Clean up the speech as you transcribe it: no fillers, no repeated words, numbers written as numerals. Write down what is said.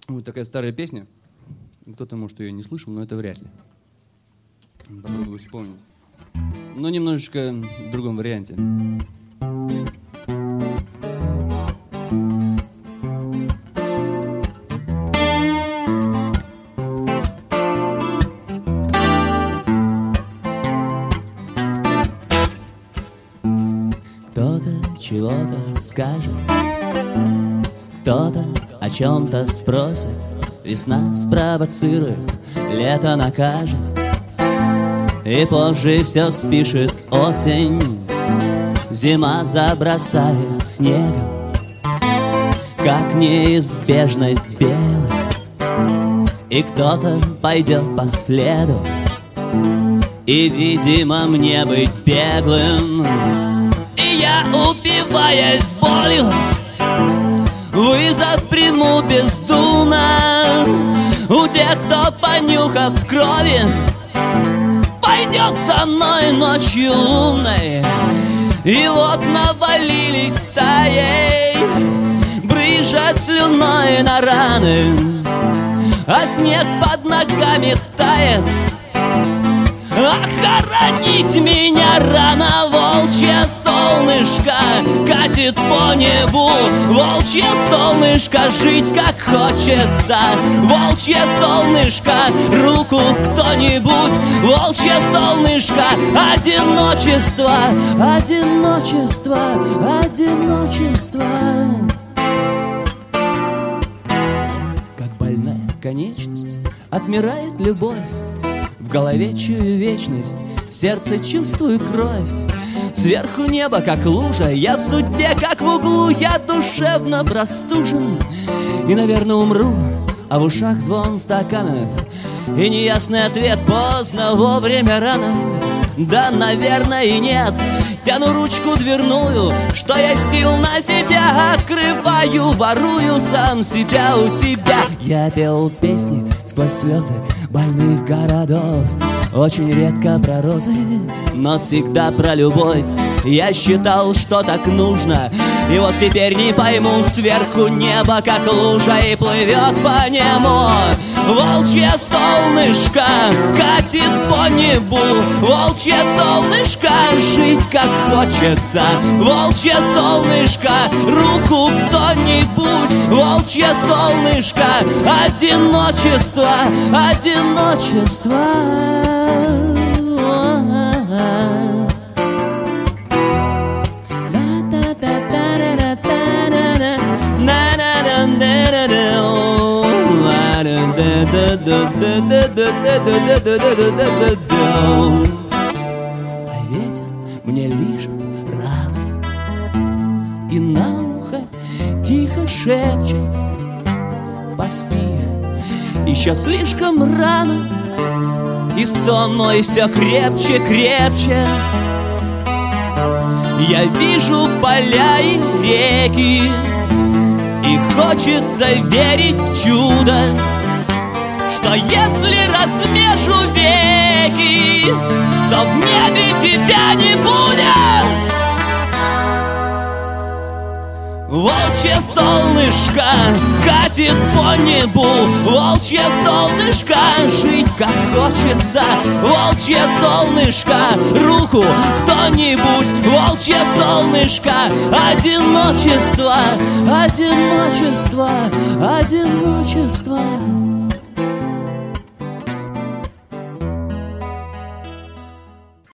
Вот такая старая песня. Кто-то, может, ее не слышал, но это вряд ли. Попробую вспомнить. Но немножечко в другом варианте. Кто-то чего-то скажет, кто-то о чем-то спросит. Весна спровоцирует, лето накажет, и позже все спишет осень. Зима забросает снегом, как неизбежность белых, и кто-то пойдет по следу, и, видимо, мне быть беглым. И я, упиваясь болью, вызов приму бездумно у тех, кто, понюхав крови, пойдет со мной ночью лунной. И вот навалились стаей, брызжат слюной на раны, а снег под ногами тает. Охоронить меня рано, волчье солнышко катит по небу. Волчье солнышко, жить как хочется. Волчье солнышко, руку кто-нибудь. Волчье солнышко, одиночество, одиночество, одиночество. Как больная конечность отмирает любовь. В голове чую вечность, в сердце чувствую кровь. Сверху небо, как лужа, я в судьбе, как в углу. Я душевно простужен и, наверное, умру. А в ушах звон стаканов и неясный ответ: поздно, вовремя, рано. Да, наверное, и нет. Тяну ручку дверную, что есть сил на себя. Открываю, ворую сам себя у себя. Я пел песни сквозь слезы больных городов. Очень редко про розы, но всегда про любовь. Я считал, что так нужно, и вот теперь не пойму. Сверху небо, как лужа, и плывет по нему. Волчье солнышко катит по небу. Волчье солнышко, жить как хочется. Волчье солнышко, руку кто-нибудь. Волчье солнышко, одиночество, одиночество. А ветер мне лижет раны и на ухо тихо шепчет: поспи, еще слишком рано. И сон мой все крепче, крепче. Я вижу поля и реки, и хочется верить в чудо, что если размежу веки, то в небе тебя не будет. Волчье солнышко катит по небу. Волчье солнышко, жить как хочется. Волчье солнышко, руку кто-нибудь. Волчье солнышко, одиночество, одиночество, одиночество.